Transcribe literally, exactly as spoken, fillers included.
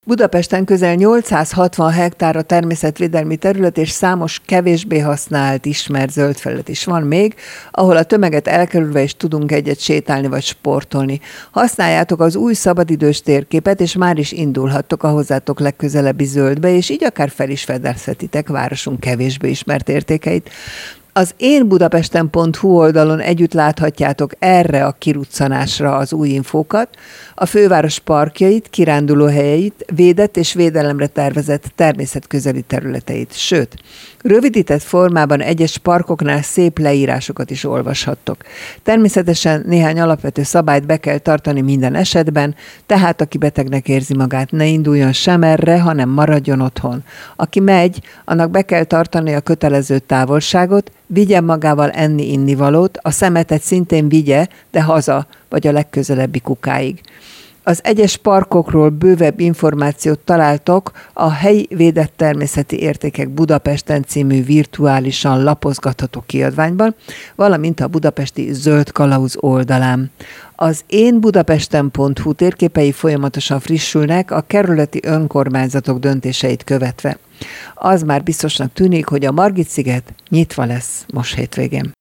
Budapesten közel nyolcszázhatvan hektár a természetvédelmi terület, és számos kevésbé használt, ismert zöldfelület is van még, ahol a tömeget elkerülve is tudunk egyet sétálni vagy sportolni. Használjátok az új szabadidős térképet, és már is indulhattok a hozzátok legközelebbi zöldbe, és így akár fel is fedezhetitek városunk kevésbé ismert értékeit. Az én budapesten pont hu oldalon együtt láthatjátok erre a kiruccanásra az új infókat, a főváros parkjait, kirándulóhelyeit, védett és védelemre tervezett természetközeli területeit. Sőt, rövidített formában egyes parkoknál szép leírásokat is olvashattok. Természetesen néhány alapvető szabályt be kell tartani minden esetben, tehát aki betegnek érzi magát, ne induljon sem erre, hanem maradjon otthon. Aki megy, annak be kell tartani a kötelező távolságot, vigyen magával enni-innivalót, a szemetet szintén vigye, de haza, vagy a legközelebbi kukáig. Az egyes parkokról bővebb információt találtok a Helyi Védett Természeti Értékek Budapesten című virtuálisan lapozgatható kiadványban, valamint a budapesti Zöld Kalauz oldalán. Az én budapesten pont hu térképei folyamatosan frissülnek a kerületi önkormányzatok döntéseit követve. Az már biztosnak tűnik, hogy a Margit-sziget nyitva lesz most hétvégén.